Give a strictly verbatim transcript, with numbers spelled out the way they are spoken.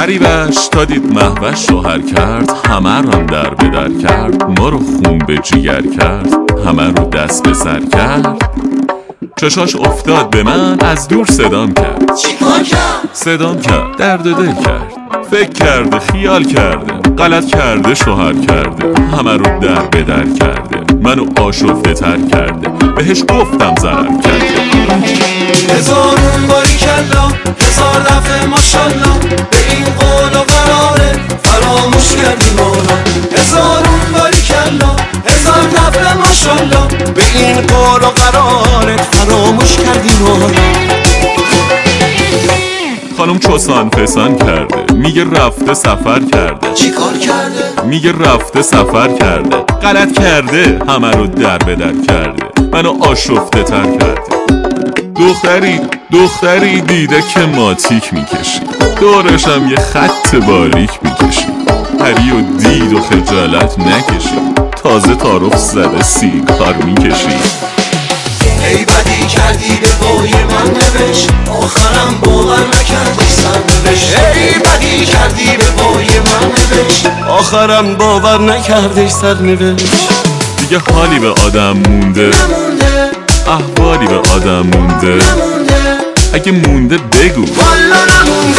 غریبش تا دید محوش شوهر کرد، همه ران در به در کرد، ما رو خون به جیگر کرد، همه رو دست به سر کرد. چشاش افتاد به من از دور صدام کرد، چیکار کرد؟ صدام کرد درد دل کرد، فکر کرده خیال کرده، غلط کرده شوهر کرده، همه رو در به در کرده، منو آشفته تر کرده، بهش گفتم ضرر کرده. هزارون باری کلا، هزار دفعه ماشالله، به این قول و قراره فراموش کردی ما را. هزارون باری کلا، هزار دفعه ماشالله، به این قول و قراره فراموش کردی ما را. خانم چوسان پسان کرده، میگه رفته سفر کرده. چی کار کرده؟ میگه رفته سفر کرده، غلط کرده، همه رو در به در کرده، منو آشفته تر کرده. دختری دختری دیده که ماتیک میکشی، دورشم یه خط باریک میکشی، هری و دید و خجالت نکشی، تازه تعارف زده سیگار میکشی. ای بدی کردی به پای من نوشت، آخرم باور نکردی سر نوشت. ای بدی کردی به پای من نوشت، آخرم باور نکردی سر نوشت. دیگه حالی به آدم مونده نمونده، احوالی به آدم مونده نمونده، اگه مونده بگو والا نمونده.